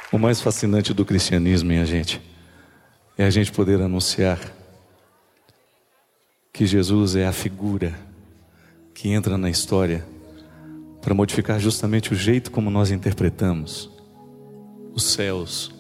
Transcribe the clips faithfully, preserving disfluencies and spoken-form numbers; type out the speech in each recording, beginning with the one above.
O mais fascinante do cristianismo, minha gente, é a gente poder anunciar que Jesus é a figura que entra na história para modificar justamente o jeito como nós interpretamos os céus,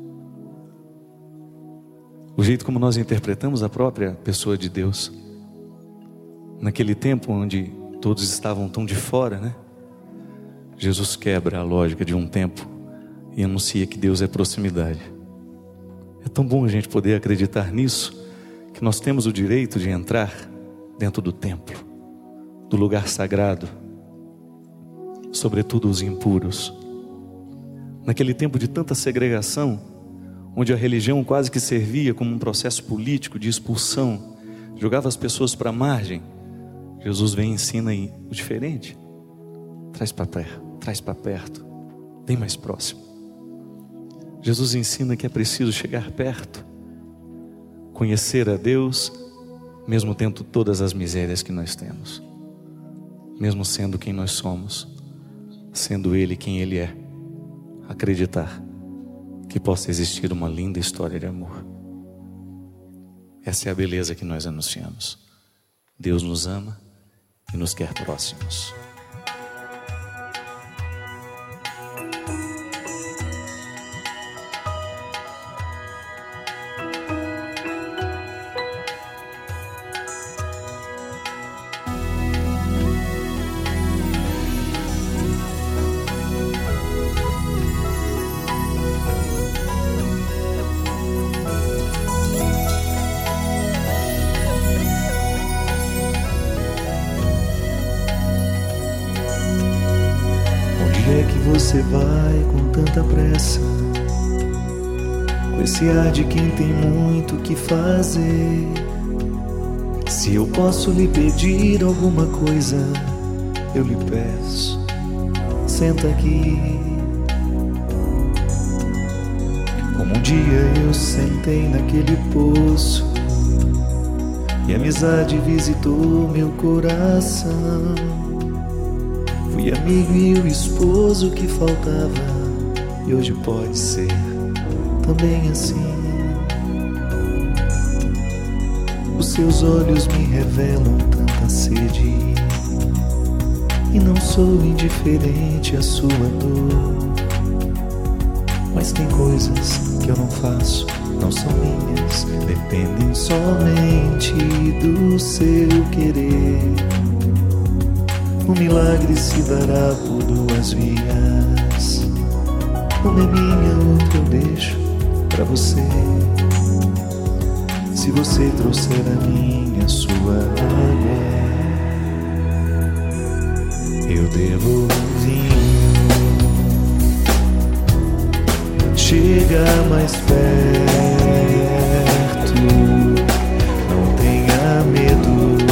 o jeito como nós interpretamos a própria pessoa de Deus. Naquele tempo onde todos estavam tão de fora, né? Jesus quebra a lógica de um tempo e anuncia que Deus é proximidade. É tão bom a gente poder acreditar nisso, que nós temos o direito de entrar dentro do templo, do lugar sagrado, sobretudo os impuros. Naquele tempo de tanta segregação, onde a religião quase que servia como um processo político de expulsão, jogava as pessoas para a margem, Jesus vem e ensina aí o diferente. Traz para perto, traz para perto, vem mais próximo. Jesus ensina que é preciso chegar perto, conhecer a Deus, mesmo tendo todas as misérias que nós temos, mesmo sendo quem nós somos, sendo Ele quem Ele é, acreditar que possa existir uma linda história de amor. Essa é a beleza que nós anunciamos. Deus nos ama e nos quer próximos. Você vai com tanta pressa, com esse ar de quem tem muito o que fazer. Se eu posso lhe pedir alguma coisa, eu lhe peço, senta aqui. Como um dia eu sentei naquele poço e a amizade visitou meu coração. Fui amigo e o esposo que faltava, e hoje pode ser também assim. Os seus olhos me revelam tanta sede, e não sou indiferente à sua dor. Mas tem coisas que eu não faço, não são minhas, dependem somente do seu querer. Um milagre se dará por duas vias, uma é minha, outra eu deixo pra você. Se você trouxer a minha, sua água, eu devo o vinho. Chega mais perto, não tenha medo.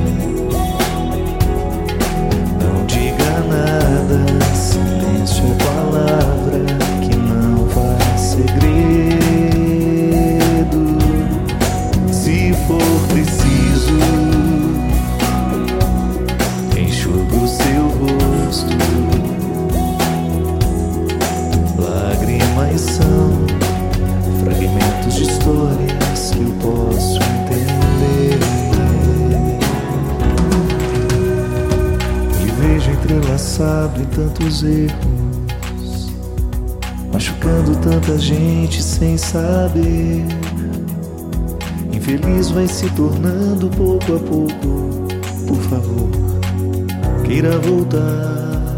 Silêncio é palavra que não faz segredo. Se for preciso, enxuga o seu rosto. Lágrimas são fragmentos de histórias que eu posso entender. Entrelaçado em tantos erros, machucando tanta gente sem saber. Infeliz vai se tornando pouco a pouco. Por favor, queira voltar.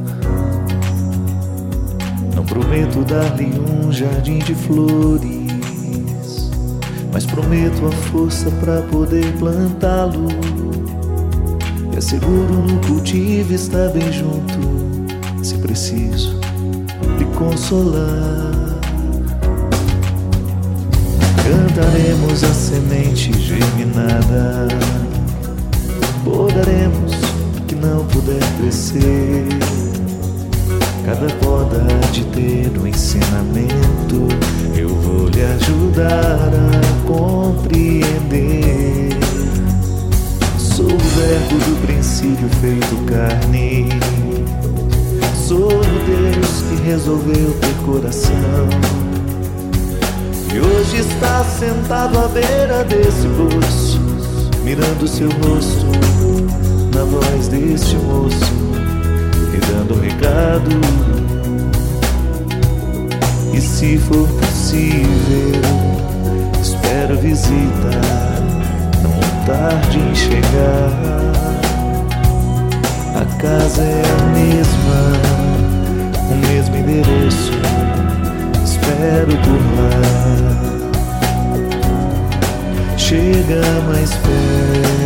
Não prometo dar-lhe um jardim de flores, mas prometo a força pra poder plantá-lo. E asseguro no cultivo estar bem junto, se preciso lhe consolar. Cantaremos a semente germinada, podaremos o que não puder crescer. Cada poda há de ter um ensinamento, eu vou lhe ajudar a compreender. Sou o verbo do princípio feito carne, sou o Deus que resolveu ter coração. E hoje está sentado à beira desse poço, mirando seu rosto na voz deste moço, me dando um recado. E se for possível, espero visitar, não tarde em chegar. A casa é a mesma, o mesmo endereço, espero por lá. Chega mais perto,